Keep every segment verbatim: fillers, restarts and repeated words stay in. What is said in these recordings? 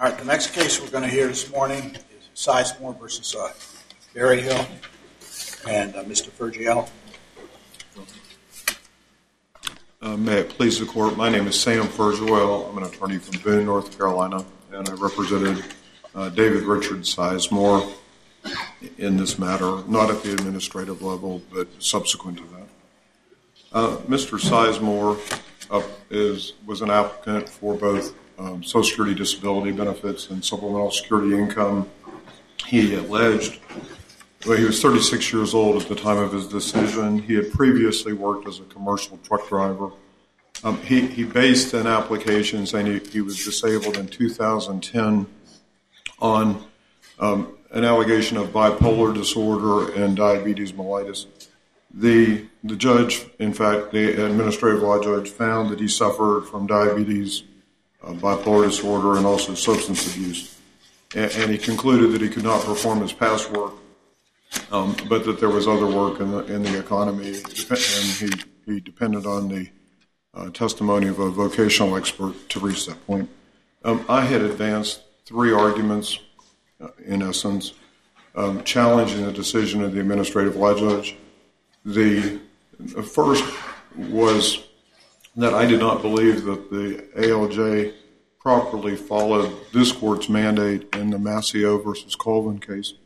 All right, the next case we're going to hear this morning is Sizemore versus uh, Berryhill and uh, Mister Fergiello. Uh, may it please the court, my name is Sam Fergiello. I'm an attorney from Boone, North Carolina, and I represented uh, David Richard Sizemore in this matter, not at the administrative level, but subsequent to that. Uh, Mister Sizemore uh, is was an applicant for both um, Social Security disability benefits and supplemental security income. He alleged, well, he was thirty-six years old at the time of his decision. He had previously worked as a commercial truck driver. Um, he, he based an application saying he, he was disabled in two thousand ten on um, an allegation of bipolar disorder and diabetes mellitus. The the judge, in fact, the administrative law judge, found that he suffered from diabetes, uh, bipolar disorder, and also substance abuse. And, and he concluded that he could not perform his past work, um, but that there was other work in the, in the economy, and he, he depended on the uh, testimony of a vocational expert to reach that point. Um, I had advanced three arguments, uh, in essence, um, challenging the decision of the administrative law judge. The first was that I did not believe that the A L J properly followed this court's mandate in the Mascio versus Colvin case,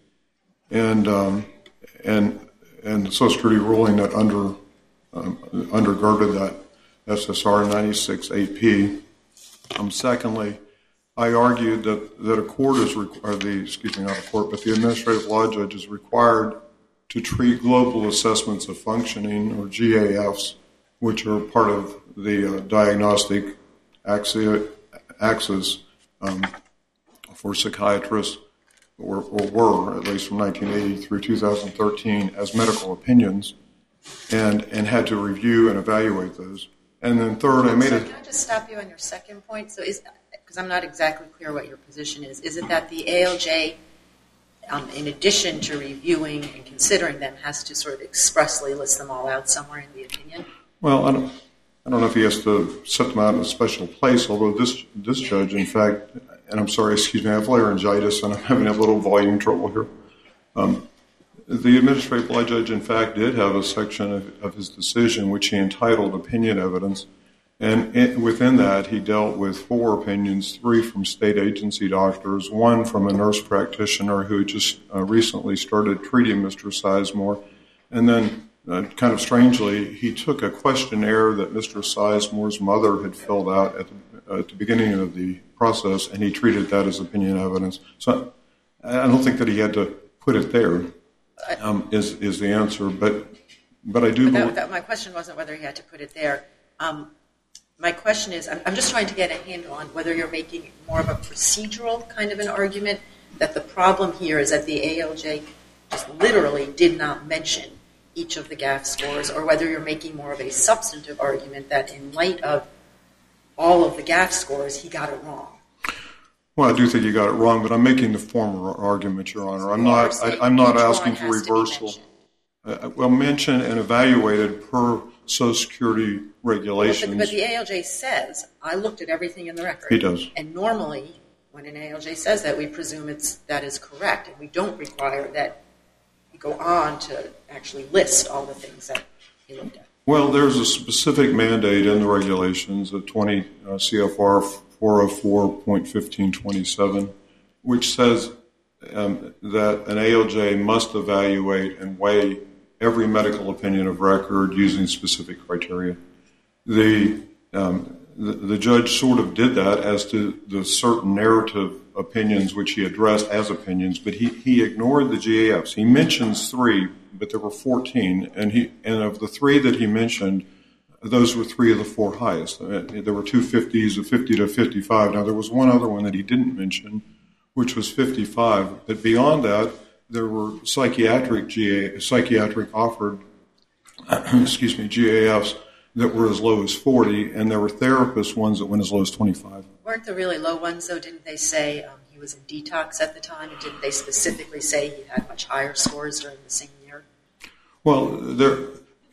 and um, and and the Social Security ruling that under um, undergirded that S S R ninety-six eight P. Um, secondly, I argued that that a court is requ- or the excuse me not a court, but the administrative law judge is required to treat global assessments of functioning, or G A Fs, which are part of the uh, diagnostic axi- axis um, for psychiatrists, or, or were, at least from nineteen eighty through two thousand thirteen, as medical opinions, and, and had to review and evaluate those. And then third, I made so a... Can I just stop you on your second point? So is, because I'm not exactly clear what your position is, is it that the A L J, Um, in addition to reviewing and considering them, has to sort of expressly list them all out somewhere in the opinion? Well, I don't, I don't know if he has to set them out in a special place, although this this judge, in fact, and I'm sorry, excuse me, I have laryngitis and I'm having a little volume trouble here. Um, the administrative law judge, in fact, did have a section of, of his decision which he entitled Opinion Evidence. And it, within that, he dealt with four opinions, three from state agency doctors, one from a nurse practitioner who just uh, recently started treating Mister Sizemore. And then, uh, kind of strangely, he took a questionnaire that Mister Sizemore's mother had filled out at the, uh, at the beginning of the process, and he treated that as opinion evidence. So I don't think that he had to put it there, um, is, is the answer. But, but I do but believe... That, that, my question wasn't whether he had to put it there. Um, My question is, I'm, I'm just trying to get a handle on whether you're making more of a procedural kind of an argument, that the problem here is that the A L J just literally did not mention each of the G A F scores, or whether you're making more of a substantive argument that in light of all of the G A F scores, he got it wrong. Well, I do think you got it wrong, but I'm making the former argument, Your Honor. I'm not. I, I'm not asking for reversal. Uh, well, mentioned and evaluated per Social Security regulations. But, but the A L J says, I looked at everything in the record. He does. And normally, when an A L J says that, we presume it's that is correct, and we don't require that you go on to actually list all the things that he looked at. Well, there's a specific mandate in the regulations of twenty uh, C F R four oh four point fifteen twenty-seven, which says um, that an A L J must evaluate and weigh every medical opinion of record using specific criteria. The, um, the the judge sort of did that as to the certain narrative opinions which he addressed as opinions, but he, he ignored the G A Fs. He mentions three, but there were fourteen, and he and of the three that he mentioned, those were three of the four highest. There were two fifties, a fifty to fifty-five. Now, there was one other one that he didn't mention, which was fifty-five, but beyond that, there were psychiatric G A, psychiatric offered, excuse me, G A Fs that were as low as forty, and there were therapist ones that went as low as twenty-five. Weren't the really low ones, though? Didn't they say um, he was in detox at the time, and didn't they specifically say he had much higher scores during the same year? Well, there,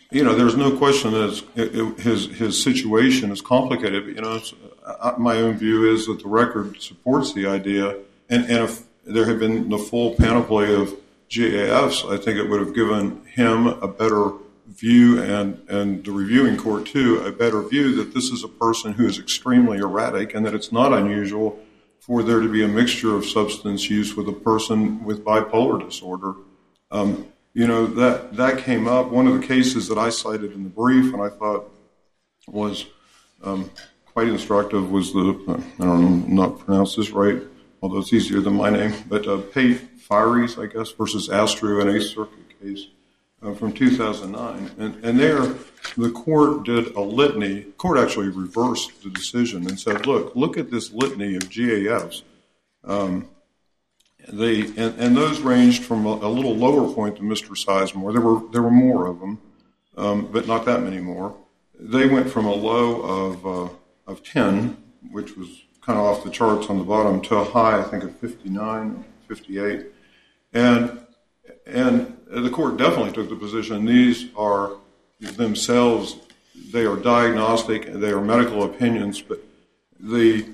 you know, there's no question that it, it, his his situation is complicated. But, you know, it's, I, my own view is that the record supports the idea, and, and if there had been the full panoply of G A Fs, I think it would have given him a better view, and, and the reviewing court too, a better view that this is a person who is extremely erratic, and that it's not unusual for there to be a mixture of substance use with a person with bipolar disorder. Um, you know, that that came up. One of the cases that I cited in the brief, and I thought was um, quite instructive, was the, I don't know, not pronounce this right, although it's easier than my name, but uh, Pate Fires, I guess, versus Astru, an Eighth Circuit case uh, from two thousand nine. And, and there, the court did a litany. The court actually reversed the decision and said, look, look at this litany of G A Fs. Um, they and, and those ranged from a, a little lower point than Mister Sizemore. There were there were more of them, um, but not that many more. They went from a low of uh, of ten, which was kind of off the charts on the bottom, to a high, I think, of fifty-nine, fifty-eight. And and the court definitely took the position these are themselves, they are diagnostic, they are medical opinions, but the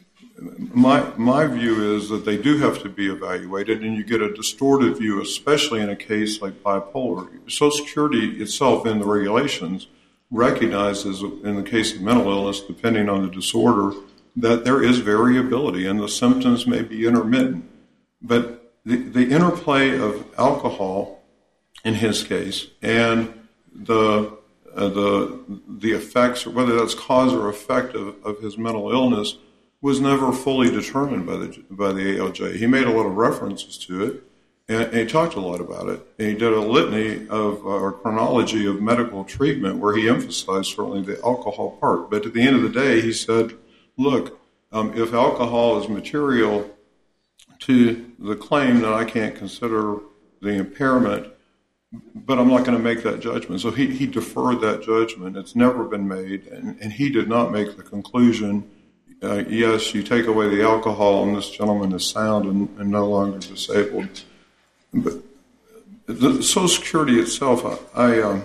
my my view is that they do have to be evaluated, and you get a distorted view, especially in a case like bipolar. Social Security itself in the regulations recognizes, in the case of mental illness, depending on the disorder, that there is variability and the symptoms may be intermittent. But the, the interplay of alcohol, in his case, and the uh, the the effects, or whether that's cause or effect of, of his mental illness, was never fully determined by the by the A L J. He made a lot of references to it, and, and he talked a lot about it. And he did a litany of, uh, or chronology of medical treatment where he emphasized certainly the alcohol part. But at the end of the day, he said, look, um, if alcohol is material to the claim, then I can't consider the impairment, but I'm not going to make that judgment. So he, he deferred that judgment. It's never been made, and, and he did not make the conclusion, uh, yes, you take away the alcohol and this gentleman is sound and, and no longer disabled. But the Social Security itself, I, I um,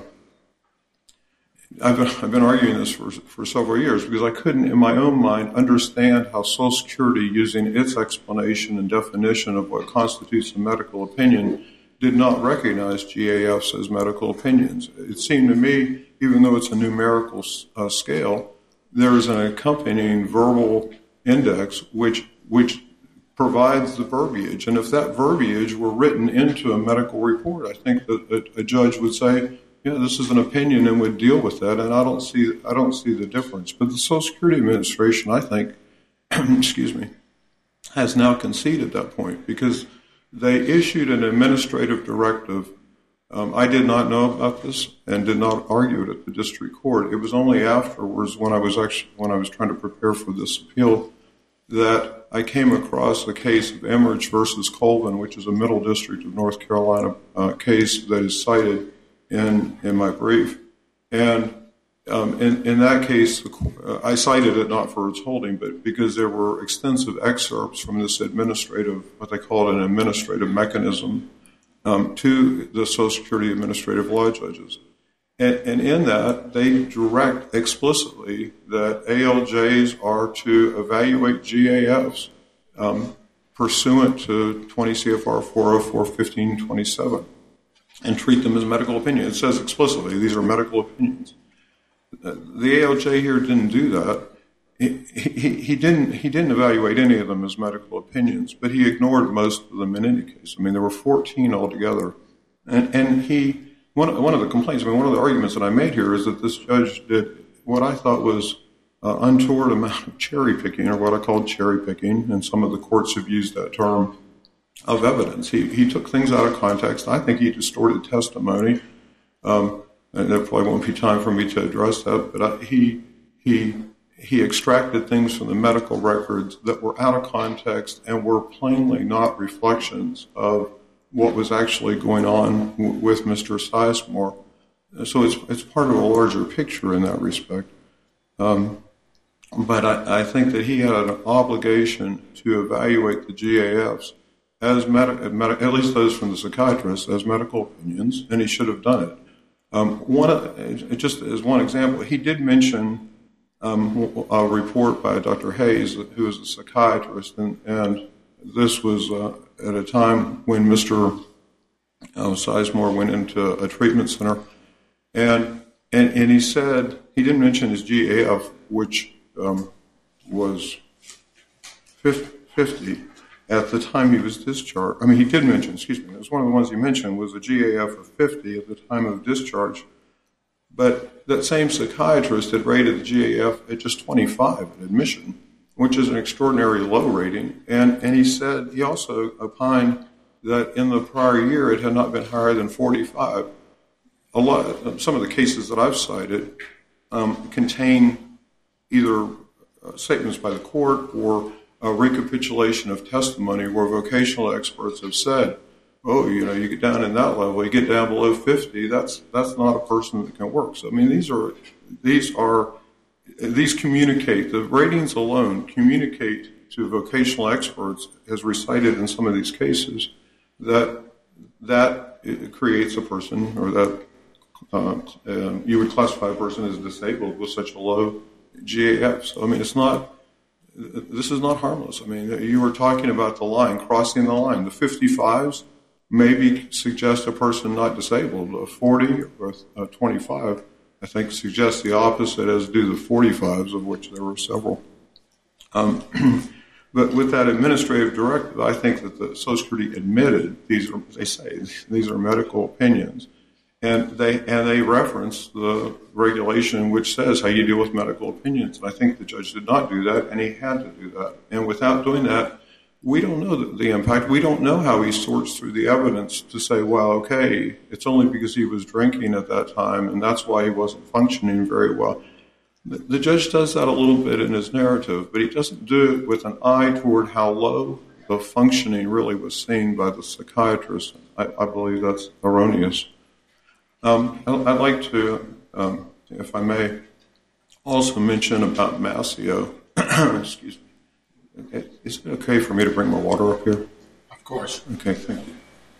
I've been, I've been arguing this for, for several years because I couldn't, in my own mind, understand how Social Security, using its explanation and definition of what constitutes a medical opinion, did not recognize G A Fs as medical opinions. It seemed to me, even though it's a numerical uh, scale, there is an accompanying verbal index which which provides the verbiage. And if that verbiage were written into a medical report, I think that a, a judge would say, yeah, this is an opinion, and would deal with that. And I don't see I don't see the difference. But the Social Security Administration, I think, excuse me, has now conceded that point because they issued an administrative directive. Um, I did not know about this and did not argue it at the district court. It was only afterwards, when I was actually when I was trying to prepare for this appeal, that I came across the case of Emmerich versus Colvin, which is a Middle District of North Carolina uh, case that is cited in in my brief. And um, in, in that case, uh, I cited it not for its holding, but because there were extensive excerpts from this administrative, what they called an administrative mechanism, um, to the Social Security administrative law judges. And, and in that, they direct explicitly that A L Js are to evaluate G A Fs um, pursuant to twenty C F R four oh four fifteen twenty-seven and treat them as medical opinion. It says explicitly these are medical opinions. The A L J here didn't do that. He, he, he didn't he didn't evaluate any of them as medical opinions, but he ignored most of them in any case. I mean, there were fourteen altogether. And, and he, one, one of the complaints, I mean, one of the arguments that I made here is that this judge did what I thought was uh, untoward amount of cherry picking, or what I called cherry picking, and some of the courts have used that term, of evidence. He, he took things out of context. I think he distorted testimony. Um, and there probably won't be time for me to address that, but I, he he he extracted things from the medical records that were out of context and were plainly not reflections of what was actually going on w- with Mister Sizemore. So it's it's part of a larger picture in that respect. Um, but I, I think that he had an obligation to evaluate the G A Fs as med- med- at least those from the psychiatrist, as medical opinions, and he should have done it. Um, one, uh, just as one example, he did mention um, a report by Doctor Hayes, who is a psychiatrist, and, and this was uh, at a time when Mister Uh, Sizemore went into a treatment center, and, and and he said he didn't mention his G A F, which um, was fifty at the time he was discharged. I mean, he did mention, excuse me, it was one of the ones he mentioned was a G A F of fifty at the time of discharge. But that same psychiatrist had rated the G A F at just twenty-five at admission, which is an extraordinarily low rating. And, and he said, he also opined that in the prior year it had not been higher than forty-five. A lot, some of the cases that I've cited um, contain either uh, statements by the court or a recapitulation of testimony where vocational experts have said, oh, you know, you get down in that level, you get down below fifty, that's that's not a person that can work. So, I mean, these are, these are, these communicate, the ratings alone communicate to vocational experts, as recited in some of these cases, that that it creates a person, or that uh, uh, you would classify a person as disabled with such a low G A F. So, I mean, it's not, this is not harmless. I mean, you were talking about the line, crossing the line. The fifty-fives maybe suggest a person not disabled. A forty or a twenty-five, I think, suggests the opposite, as do the forty-fives, of which there were several. Um, but with that administrative directive, I think that the Social Security admitted, these are, they say, these are medical opinions. And they and they reference the regulation which says how you deal with medical opinions. And I think the judge did not do that, and he had to do that. And without doing that, we don't know the, the impact. We don't know how he sorts through the evidence to say, well, okay, it's only because he was drinking at that time, and that's why he wasn't functioning very well. The, the judge does that a little bit in his narrative, but he doesn't do it with an eye toward how low the functioning really was seen by the psychiatrist. I, I believe that's erroneous. Um, I'd like to, um, if I may, also mention about Mascio. Excuse me. Is it okay for me to bring my water up here? Of course. Okay, thank you.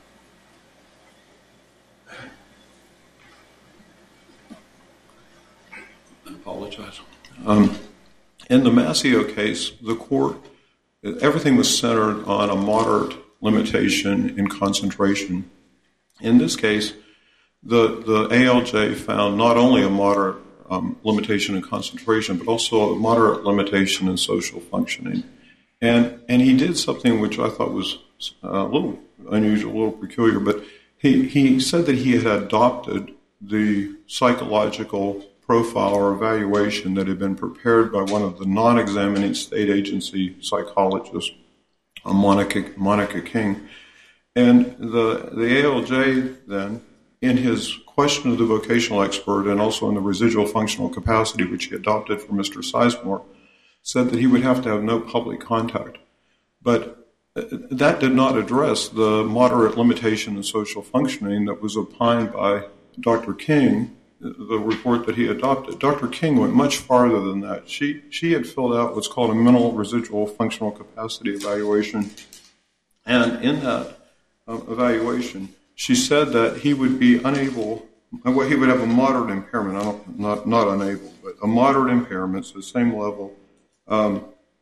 I apologize. Um, in the Mascio case, the court, everything was centered on a moderate limitation in concentration. In this case, The, the A L J found not only a moderate um, limitation in concentration, but also a moderate limitation in social functioning. And and he did something which I thought was a little unusual, a little peculiar, but he, he said that he had adopted the psychological profile or evaluation that had been prepared by one of the non-examining state agency psychologists, Monica, Monica King. And the, the A L J then, in his question of the vocational expert and also in the residual functional capacity which he adopted for Mister Sizemore, said that he would have to have no public contact. But that did not address the moderate limitation in social functioning that was opined by Doctor King, the report that he adopted. Doctor King went much farther than that. She, she had filled out what's called a mental residual functional capacity evaluation. And in that uh, evaluation, she said that he would be unable, well, he would have a moderate impairment, I don't, not, not unable, but a moderate impairment, so the same level, um,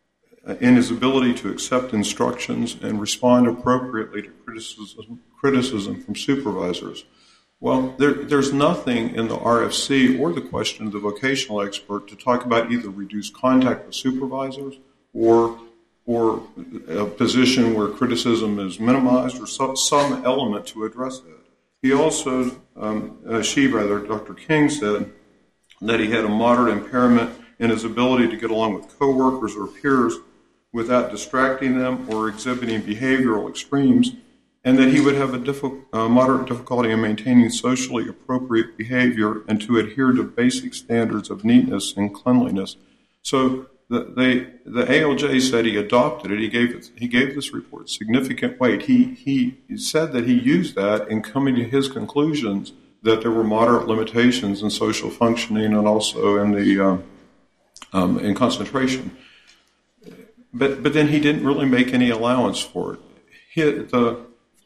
in his ability to accept instructions and respond appropriately to criticism, criticism from supervisors. Well, there, there's nothing in the R F C or the question of the vocational expert to talk about either reduced contact with supervisors or or a position where criticism is minimized, or some, some element to address that. He also, um, uh, she rather, Doctor King said that he had a moderate impairment in his ability to get along with coworkers or peers without distracting them or exhibiting behavioral extremes, and that he would have a diffi- uh, moderate difficulty in maintaining socially appropriate behavior and to adhere to basic standards of neatness and cleanliness. So The, they, the A L J said he adopted it. He gave it, he gave this report significant weight. He, he said that he used that in coming to his conclusions that there were moderate limitations in social functioning and also in the uh, um, in concentration. But but then he didn't really make any allowance for it. He, the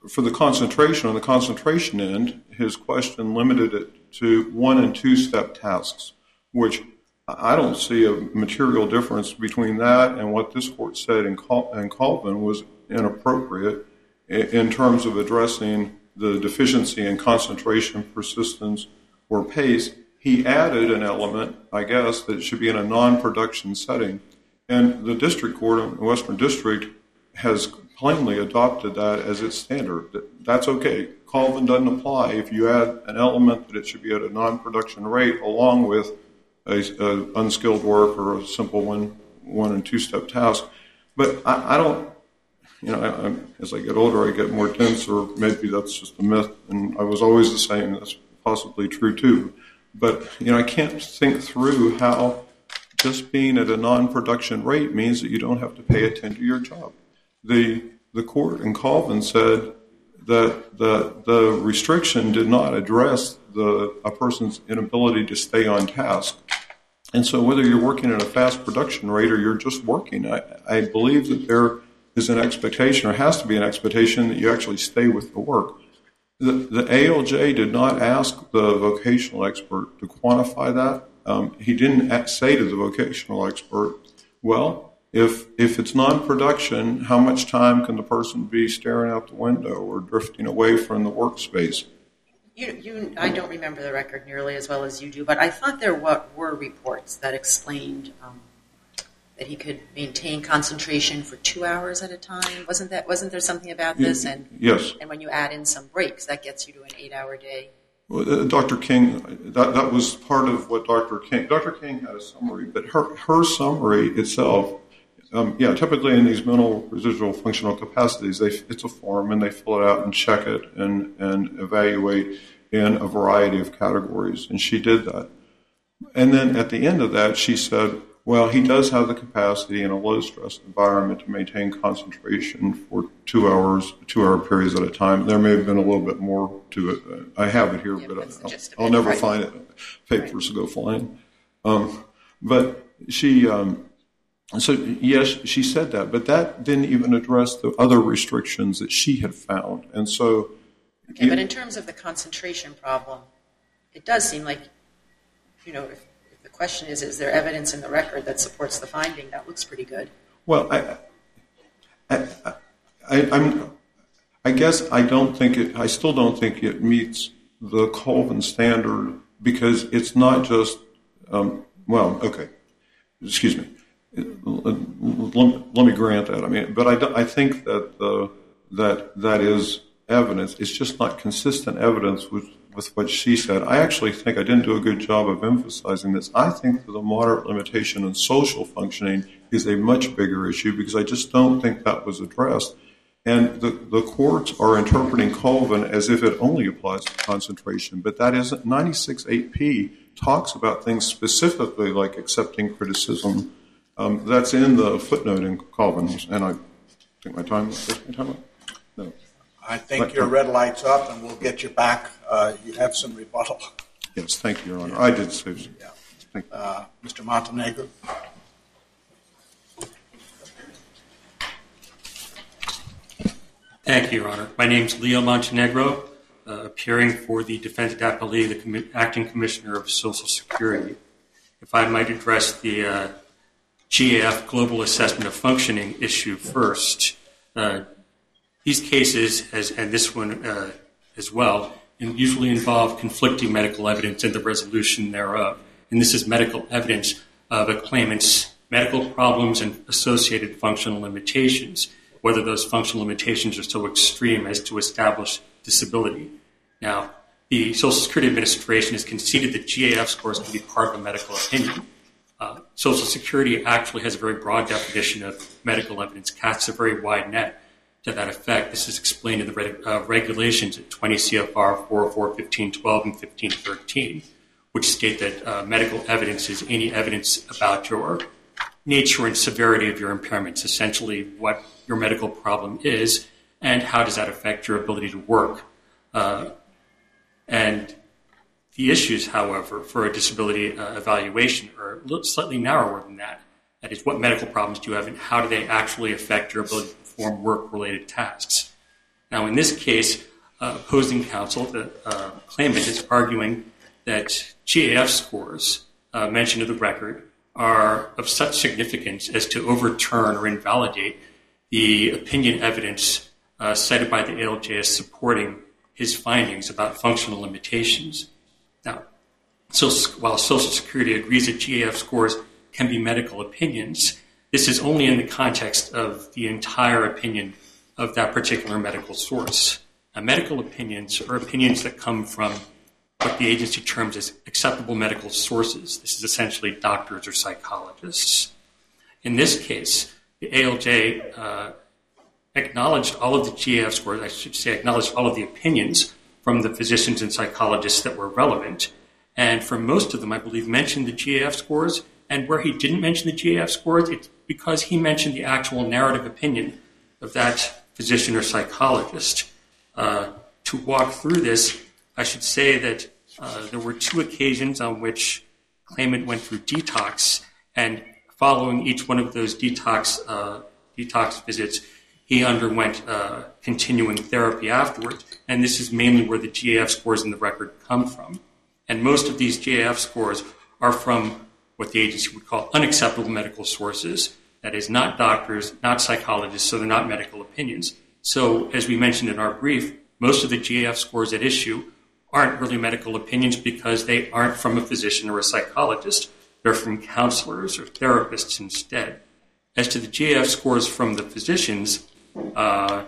for the concentration, on the concentration end, his question limited it to one and two step tasks, which I don't see a material difference between that and what this court said in, Col- in Colvin was inappropriate in, in terms of addressing the deficiency in concentration, persistence, or pace. He added an element, I guess, that it should be in a non-production setting. And the district court in the Western District has plainly adopted that as its standard. That's okay. Colvin doesn't apply if you add an element that it should be at a non-production rate along with a, a unskilled work or a simple one, one and two step task. But I, I don't, you know, I, I, as I get older, I get more tense, or maybe that's just a myth, and I was always the same. That's possibly true too. But, you know, I can't think through how just being at a non-production rate means that you don't have to pay attention to your job. The the court in Colvin said that the the restriction did not address the a person's inability to stay on task. And so whether you're working at a fast production rate or you're just working, I, I believe that there is an expectation, or has to be an expectation, that you actually stay with the work. The, the A L J did not ask the vocational expert to quantify that. Um, he didn't say to the vocational expert, well, if if it's non-production, how much time can the person be staring out the window or drifting away from the workspace? You, you, I don't remember the record nearly as well as you do, but I thought there were, were reports that explained um, that he could maintain concentration for two hours at a time. Wasn't that? Wasn't there something about this? And yes. And when you add in some breaks, that gets you to an eight-hour day. Well, uh, Doctor King, that that was part of what Doctor King. Doctor King had a summary, but her her summary itself. Um, yeah, typically in these mental residual functional capacities, they, it's a form, and they fill it out and check it and, and evaluate in a variety of categories, and she did that. And then at the end of that, she said, well, he does have the capacity in a low-stress environment to maintain concentration for two hours, two-hour periods at a time. There may have been a little bit more to it. I have it here, yeah, but I'll, I'll, I'll never right. find it. Papers right. go flying. Um, but she... Um, So, yes, she said that, but that didn't even address the other restrictions that she had found. And so... Okay, it, but in terms of the concentration problem, it does seem like, you know, if, if the question is, is there evidence in the record that supports the finding, that looks pretty good. Well, I, I, I, I'm, I guess I don't think it, I still don't think it meets the Colvin standard, because it's not just, um, well, okay, excuse me. Let, let me grant that. I mean, but I, I think that the, that that is evidence. It's just not consistent evidence with, with what she said. I actually think I didn't do a good job of emphasizing this. I think that the moderate limitation in social functioning is a much bigger issue, because I just don't think that was addressed. And the, the courts are interpreting Colvin as if it only applies to concentration, but that isn't. ninety-six eight P talks about things specifically like accepting criticism. Um, that's in the footnote in Colvin, and I think my time is my time up? No. I think But, your uh, red light's up, and we'll get you back. Uh, you have some rebuttal. Yes, thank you, Your Honor. I did say so. Yeah. Thank you. Uh, Mister Montenegro. Thank you, Your Honor. My name is Leo Montenegro, uh, appearing for the defendant appellee, the Com- Acting Commissioner of Social Security. If I might address the uh, G A F Global Assessment of Functioning issue first. Uh, these cases, as, and this one uh, as well, usually involve conflicting medical evidence and the resolution thereof. And this is medical evidence of a claimant's medical problems and associated functional limitations, whether those functional limitations are so extreme as to establish disability. Now, the Social Security Administration has conceded that G A F scores can be part of a medical opinion. Uh, Social Security actually has a very broad definition of medical evidence, casts a very wide net to that effect. This is explained in the reg- uh, regulations at twenty C F R four oh four, fifteen twelve, and fifteen thirteen, which state that uh, medical evidence is any evidence about your nature and severity of your impairments, essentially what your medical problem is and how does that affect your ability to work. Uh, and the issues, however, for a disability uh, evaluation are a little slightly narrower than that. That is, what medical problems do you have and how do they actually affect your ability to perform work-related tasks? Now, in this case, uh, opposing counsel, the uh, claimant, is arguing that G A F scores uh, mentioned in the record are of such significance as to overturn or invalidate the opinion evidence uh, cited by the A L J as supporting his findings about functional limitations. Now, so while Social Security agrees that G A F scores can be medical opinions, this is only in the context of the entire opinion of that particular medical source. Now, medical opinions are opinions that come from what the agency terms as acceptable medical sources. This is essentially doctors or psychologists. In this case, the A L J uh, acknowledged all of the G A F scores, I should say acknowledged all of the opinions from the physicians and psychologists that were relevant. And for most of them, I believe, mentioned the G A F scores. And where he didn't mention the G A F scores, it's because he mentioned the actual narrative opinion of that physician or psychologist. Uh, to walk through this, I should say that uh, there were two occasions on which claimant went through detox, and following each one of those detox uh, detox visits, he underwent uh, continuing therapy afterwards, and this is mainly where the G A F scores in the record come from. And most of these G A F scores are from what the agency would call unacceptable medical sources, that is, not doctors, not psychologists, so they're not medical opinions. So, as we mentioned in our brief, most of the G A F scores at issue aren't really medical opinions because they aren't from a physician or a psychologist. They're from counselors or therapists instead. As to the G A F scores from the physicians, uh,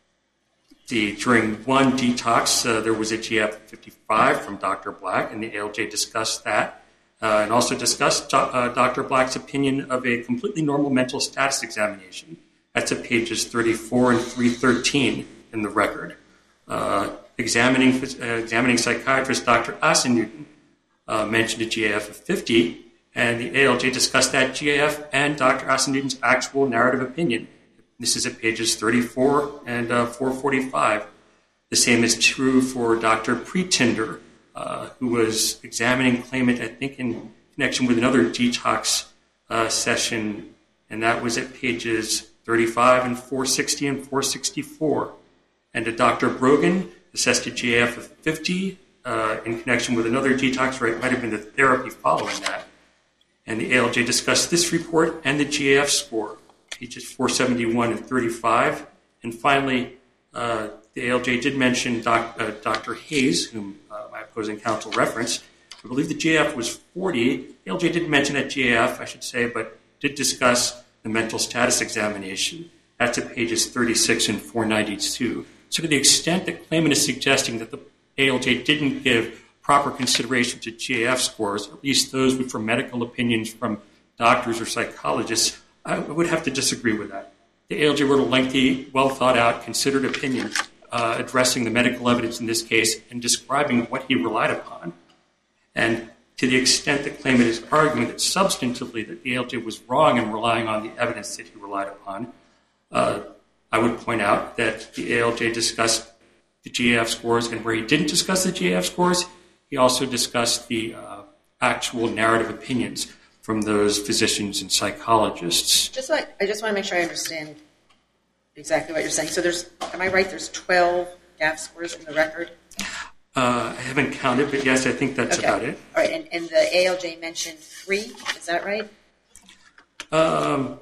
the, during one detox, uh, there was a G A F fifty-five from Doctor Black, and the A L J discussed that, uh, and also discussed uh, Doctor Black's opinion of a completely normal mental status examination. That's at pages thirty-four and three thirteen in the record. Uh, examining uh, examining psychiatrist Doctor Asen uh, mentioned a G A F of fifty, and the A L J discussed that G A F and Doctor Asen actual narrative opinion. This is at pages thirty-four and uh, four forty-five. The same is true for Doctor Pretender, uh, who was examining claimant, I think, in connection with another detox uh, session, and that was at pages thirty-five and four sixty and four sixty-four. And to Doctor Brogan, assessed a G A F of fifty uh, in connection with another detox, or it might have been the therapy following that. And the A L J discussed this report and the G A F score, pages four seventy-one and thirty-five. And finally, uh, the A L J did mention doc, uh, Doctor Hayes, whom uh, my opposing counsel referenced. I believe the G A F was forty. The A L J didn't mention that G A F, I should say, but did discuss the mental status examination. That's at pages thirty-six and four ninety-two. So to the extent that claimant is suggesting that the A L J didn't give proper consideration to G A F scores, at least those for medical opinions from doctors or psychologists, I would have to disagree with that. The A L J wrote a lengthy, well-thought-out, considered opinion uh, addressing the medical evidence in this case and describing what he relied upon. And to the extent that claimant is arguing that substantively that the A L J was wrong in relying on the evidence that he relied upon, uh, I would point out that the A L J discussed the G A F scores, and where he didn't discuss the G A F scores, he also discussed the uh, actual narrative opinions from those physicians and psychologists. Just like, I just want to make sure I understand exactly what you're saying. So there's, am I right, there's twelve G A F scores in the record? Uh, I haven't counted, but yes, I think that's okay. about it. All right, and, and the A L J mentioned three, is that right? Um,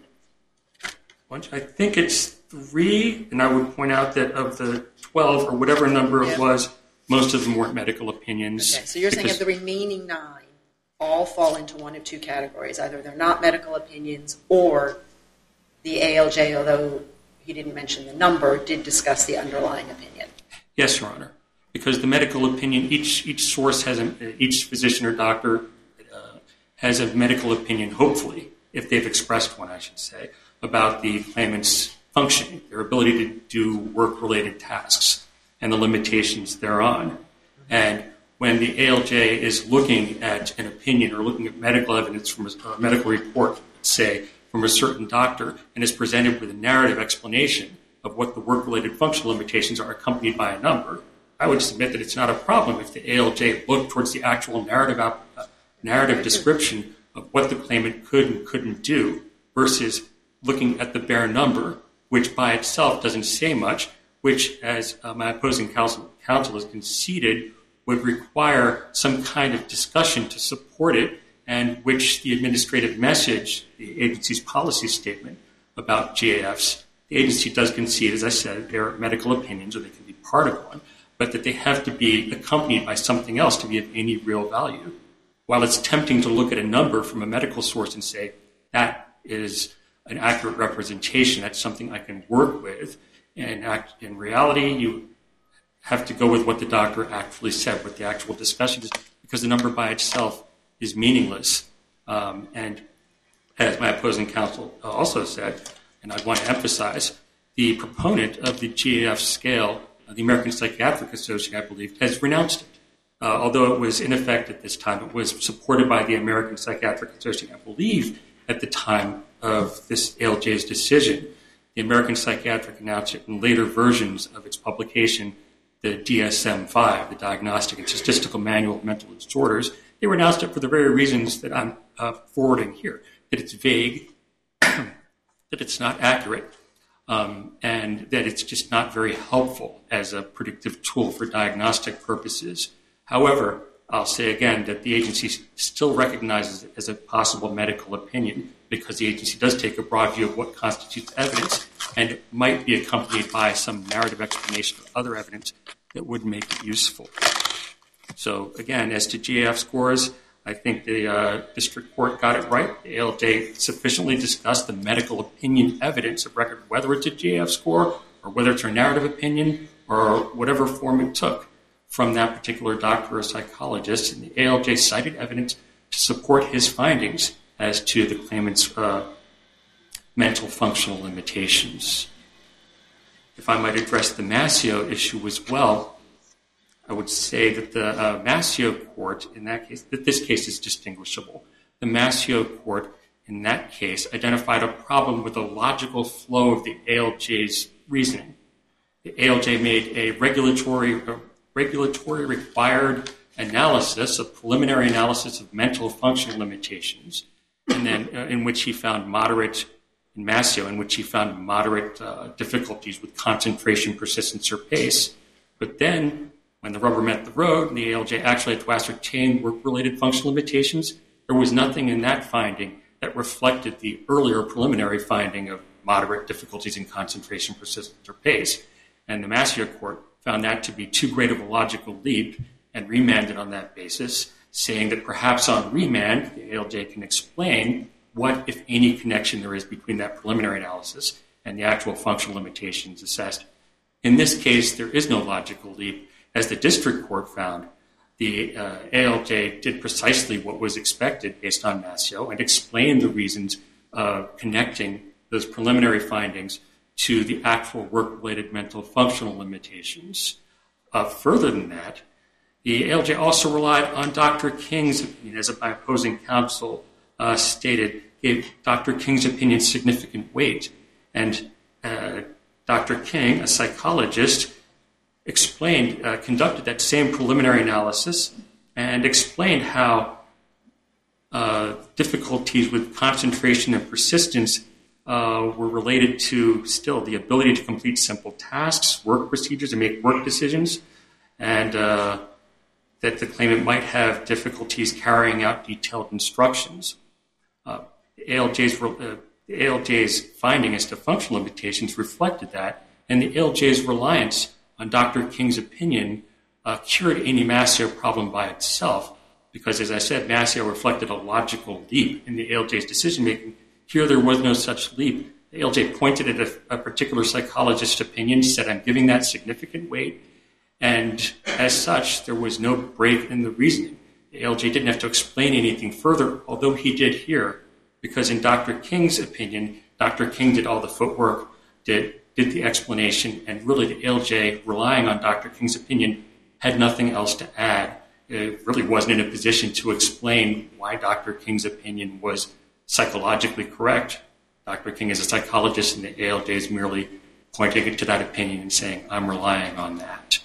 I think it's three, and I would point out that of the twelve, or whatever number it yeah. was, most of them weren't medical opinions. Okay, so you're saying of the remaining nine, all fall into one of two categories. Either they're not medical opinions, or the A L J, although he didn't mention the number, did discuss the underlying opinion. Yes, Your Honor. Because the medical opinion, each each source has a, each physician or doctor uh, has a medical opinion, hopefully, if they've expressed one, I should say, about the claimant's functioning, their ability to do work-related tasks, and the limitations thereon. And when the A L J is looking at an opinion or looking at medical evidence from a medical report, say, from a certain doctor, and is presented with a narrative explanation of what the work-related functional limitations are accompanied by a number, I would submit that it's not a problem if the A L J looked towards the actual narrative uh, narrative description of what the claimant could and couldn't do versus looking at the bare number, which by itself doesn't say much which, as uh, my opposing counsel, counsel has conceded, would require some kind of discussion to support it, and which the administrative message, the agency's policy statement about G A Fs, the agency does concede, as I said, they're medical opinions, or they can be part of one, but that they have to be accompanied by something else to be of any real value. While it's tempting to look at a number from a medical source and say, that is an accurate representation, that's something I can work with, and act, in reality, you have to go with what the doctor actually said, what the actual discussion is, because the number by itself is meaningless. Um, and as my opposing counsel also said, and I'd want to emphasize, the proponent of the G A F scale, uh, the American Psychiatric Association, I believe, has renounced it. Uh, although it was in effect at this time, it was supported by the American Psychiatric Association, I believe, at the time of this A L J's decision. The American Psychiatric announced it in later versions of its publication, the D S M five, the Diagnostic and Statistical Manual of Mental Disorders. They renounced it for the very reasons that I'm uh, forwarding here, that it's vague, that it's not accurate, um, and that it's just not very helpful as a predictive tool for diagnostic purposes. However, I'll say again that the agency still recognizes it as a possible medical opinion, because the agency does take a broad view of what constitutes evidence, and it might be accompanied by some narrative explanation of other evidence that would make it useful. So again, as to G A F scores, I think the uh, district court got it right. The A L J sufficiently discussed the medical opinion evidence of record, whether it's a G A F score or whether it's a narrative opinion or whatever form it took from that particular doctor or psychologist. And the A L J cited evidence to support his findings as to the claimant's uh, mental functional limitations. If I might address the Mascio issue as well, I would say that the uh, Mascio court, in that case, that this case is distinguishable. The Mascio court, in that case, identified a problem with the logical flow of the A L J's reasoning. The A L J made a regulatory, uh, regulatory required analysis, a preliminary analysis of mental functional limitations, and then uh, in which he found moderate, in Mascio, in which he found moderate uh, difficulties with concentration, persistence, or pace. But then, when the rubber met the road and the A L J actually had to ascertain work-related functional limitations, there was nothing in that finding that reflected the earlier preliminary finding of moderate difficulties in concentration, persistence, or pace. And the Mascio court found that to be too great of a logical leap and remanded on that basis, saying that perhaps on remand, the A L J can explain what, if any, connection there is between that preliminary analysis and the actual functional limitations assessed. In this case, there is no logical leap. As the district court found, the uh, A L J did precisely what was expected based on Mascio and explained the reasons uh, connecting those preliminary findings to the actual work-related mental functional limitations. Uh, further than that, the A L J also relied on Doctor King's opinion, as my opposing counsel uh, stated, gave Doctor King's opinion significant weight. And uh, Doctor King, a psychologist, explained, uh, conducted that same preliminary analysis and explained how uh, difficulties with concentration and persistence uh, were related to still the ability to complete simple tasks, work procedures, and make work decisions, and uh, that the claimant might have difficulties carrying out detailed instructions. Uh, the A L J's, uh, the A L J's finding as to functional limitations reflected that, and the A L J's reliance on Doctor King's opinion uh, cured any Mascio problem by itself, because, as I said, Mascio reflected a logical leap in the A L J's decision-making. Here there was no such leap. The A L J pointed at a, a particular psychologist's opinion, said, I'm giving that significant weight, and as such, there was no break in the reasoning. The A L J didn't have to explain anything further, although he did here, because in Doctor King's opinion, Doctor King did all the footwork, did did the explanation, and really the A L J, relying on Doctor King's opinion, had nothing else to add. It really wasn't in a position to explain why Doctor King's opinion was psychologically correct. Doctor King is a psychologist, and the A L J is merely pointing to that opinion and saying, I'm relying on that.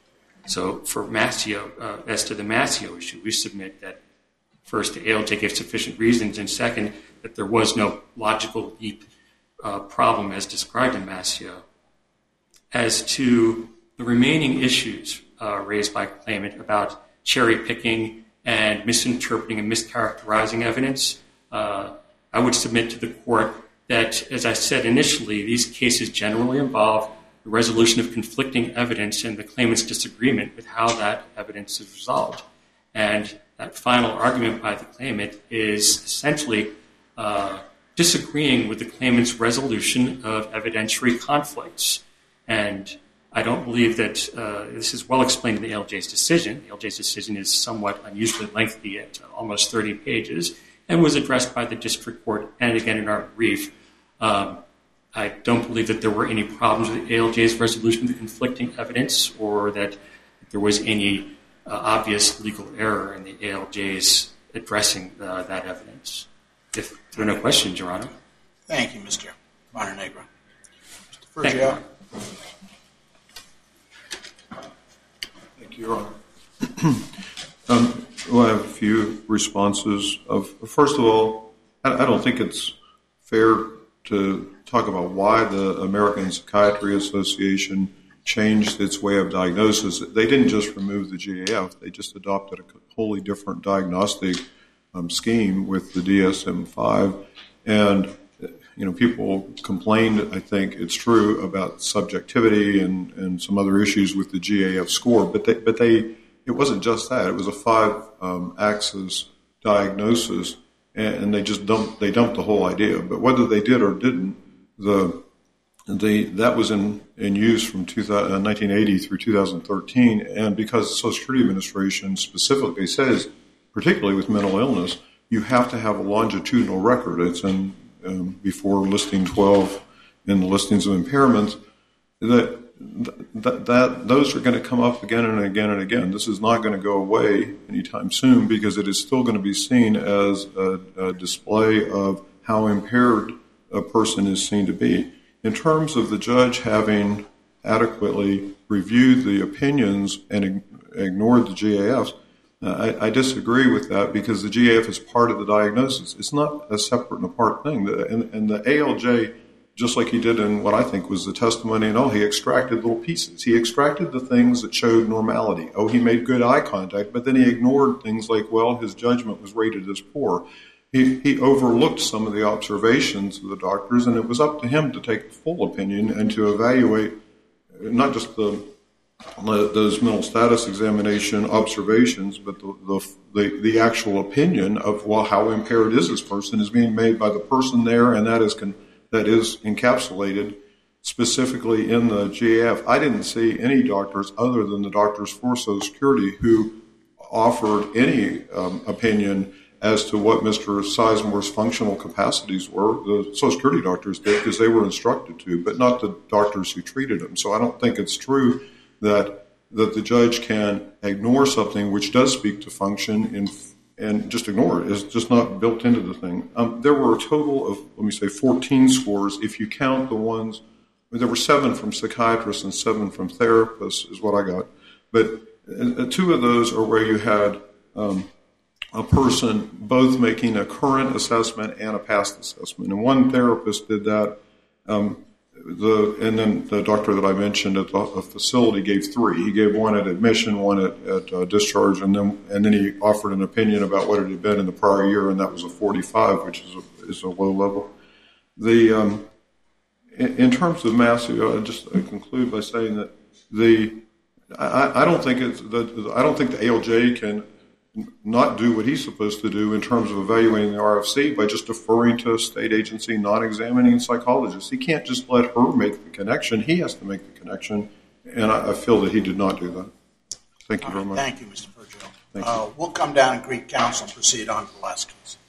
So for Mascio, uh, as to the Mascio issue, we submit that first, the A L J gave sufficient reasons, and second, that there was no logical leap Uh, problem as described in Mascio. As to the remaining issues uh, raised by claimant about cherry picking and misinterpreting and mischaracterizing evidence, uh, I would submit to the court that, as I said initially, these cases generally involve the resolution of conflicting evidence and the claimant's disagreement with how that evidence is resolved. And that final argument by the claimant is essentially uh, disagreeing with the claimant's resolution of evidentiary conflicts. And I don't believe that uh, this is well explained in the A L J's decision. The A L J's decision is somewhat unusually lengthy at almost thirty pages and was addressed by the district court and again in our brief. Um, I don't believe that there were any problems with the A L J's resolution of the conflicting evidence or that there was any uh, obvious legal error in the A L J's addressing uh, that evidence. If there are no questions, Your Honor. Thank you, Mister Montenegro. Mister Thank you, Your Honor. Thank you, Your Honor. um, well, I have a few responses. Of First of all, I, I don't think it's fair to talk about why the American Psychiatry Association changed its way of diagnosis. They didn't just remove the G A F. They just adopted a wholly different diagnostic um, scheme with the D S M five. And, you know, people complained, I think it's true, about subjectivity and, and some other issues with the G A F score. But they, but they it wasn't just that. It was a five-axis um, diagnosis, and, and they just dumped, they dumped the whole idea. But whether they did or didn't, The the that was in, in use from two thousand, nineteen eighty through two thousand thirteen, and because the Social Security Administration specifically says, particularly with mental illness, you have to have a longitudinal record. It's in um, before listing twelve in the listings of impairments. That that, that those are going to come up again and again and again. This is not going to go away anytime soon because it is still going to be seen as a, a display of how impaired a person is seen to be. In terms of the judge having adequately reviewed the opinions and ignored the G A Fs, uh, I, I disagree with that because the G A F is part of the diagnosis. It's not a separate and apart thing. The, and, and the A L J, just like he did in what I think was the testimony and all, he extracted little pieces. He extracted the things that showed normality. Oh, he made good eye contact, but then he ignored things like, well, his judgment was rated as poor. He, he overlooked some of the observations of the doctors, and it was up to him to take the full opinion and to evaluate not just the, those mental status examination observations, but the, the, the, the actual opinion of, well, how impaired is this person is being made by the person there, and that is con, that is encapsulated specifically in the G A F. I didn't see any doctors other than the doctors for Social Security who offered any um, opinion as to what Mister Sizemore's functional capacities were. The Social Security doctors did because they were instructed to, but not the doctors who treated him. So I don't think it's true that that the judge can ignore something which does speak to function in, and just ignore it. It's just not built into the thing. Um, there were a total of, let me say, fourteen scores. If you count the ones, there were seven from psychiatrists and seven from therapists is what I got. But uh, two of those are where you had um, a person both making a current assessment and a past assessment. And one therapist did that. Um, the and then the doctor that I mentioned at the facility gave three. He gave one at admission, one at, at uh, discharge, and then and then he offered an opinion about what it had been in the prior year, and that was a forty-five, which is a, is a low level. The um, in, in terms of Massey, I just I conclude by saying that the I, I don't think it's the I don't think the A L J can not do what he's supposed to do in terms of evaluating the R F C by just deferring to a state agency, not examining psychologists. He can't just let her make the connection. He has to make the connection, and I, I feel that he did not do that. Thank you very much. Thank you, Mister Virgil. Uh, we'll come down and greet counsel and proceed on to the last case.